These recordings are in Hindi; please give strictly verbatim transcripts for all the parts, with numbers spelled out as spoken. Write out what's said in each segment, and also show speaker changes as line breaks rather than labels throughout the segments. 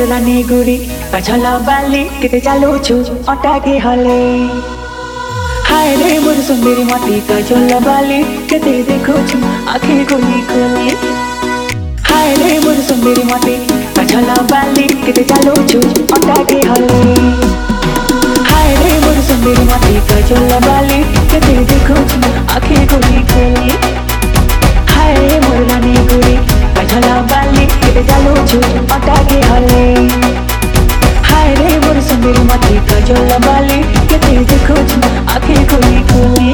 रानी गुरी पछल बाली केते चालुछु अटाके हले हाय रे मोर सुंदरी मती कजल बाली केते देखुछु आखे खोली खोली हाय रे मोर सुंदरी मती कजल बाली केते चालुछु अटाके हले हाय रे मोर सुंदरी मती कजल बाली केते देखुछु आखे खोली खोली हाय रे मोर रानी गुरी कजल बाली केते चालुछु अटाके हले हाय रे मोर सुंदरी मती कजल बाली केते देखुछु आखे खोली खोली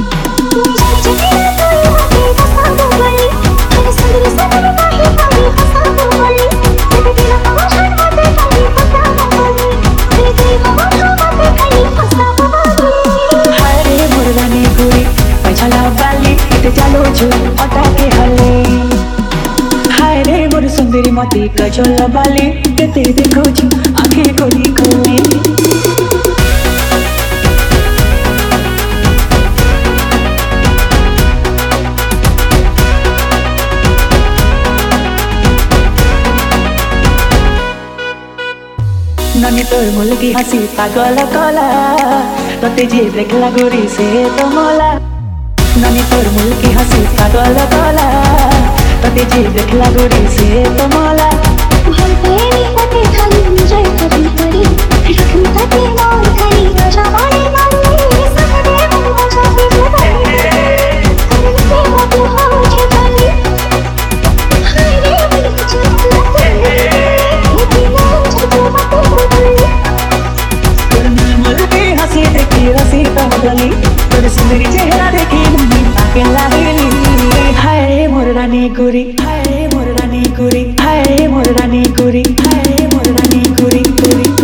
हाय रे मोर रानी गुरी कजल बाली केते चालुछु अटाके हले हाय रे मोर सुंदरी मती कजल बाली केते देखुछु आखे खोली खोली ननी तोर मुलकी हसी पागल कला तते जे देखला गोरी से तो मला ननी तोर मुलकी हसी पागल कला तते जे देखला गोरी से तो मला
भल पेनी तते खाली जय करी पड़ी रखन तते मोर खाली राजा वाले मांगे सखदे मन मजा भी जता करन से मत हो जे जानी हाय रे मन चलते ये दिल छतो मत बदली
तोर मुलकी हसी देखी रसी पागली तोर सुंदरी चेहरा देखी मुनी पाके लागली हाय रे मोर रानी गुरी हाय रे मोर रानी गुरी हाय रे मोर रानी गुरी हाय रे मोर रानी गुरी गुरी